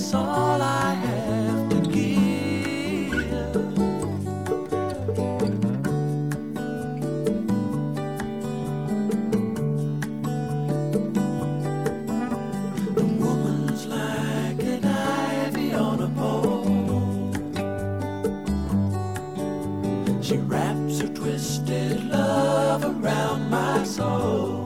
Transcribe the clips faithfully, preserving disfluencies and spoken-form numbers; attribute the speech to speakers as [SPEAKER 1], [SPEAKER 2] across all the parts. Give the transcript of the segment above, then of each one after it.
[SPEAKER 1] that's all I have to give. The woman's like an ivy on a pole. She wraps her twisted love around my soul.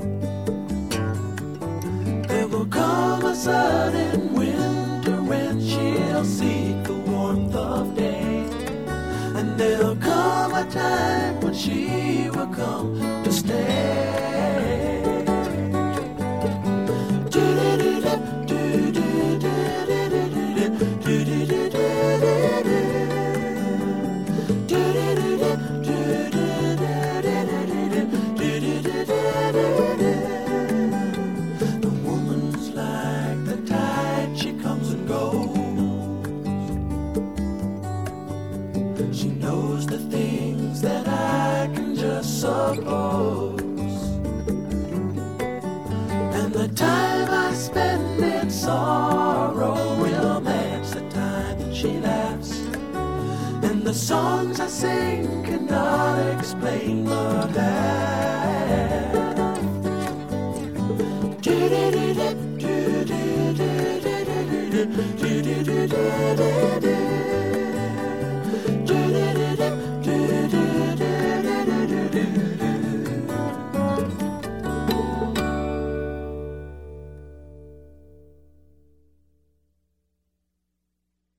[SPEAKER 1] There will come a sudden winter when she'll seek the warmth of day, and there'll come a time when she will come to stay. The woman's like the tide, she comes and goes. She knows the things that I can just suppose. And the time I spend in sorrow will match the time that she laughs. And the songs I sing cannot explain the laugh. Do-do-do-do, do-do-do-do-do-do-do-do-do-do-do.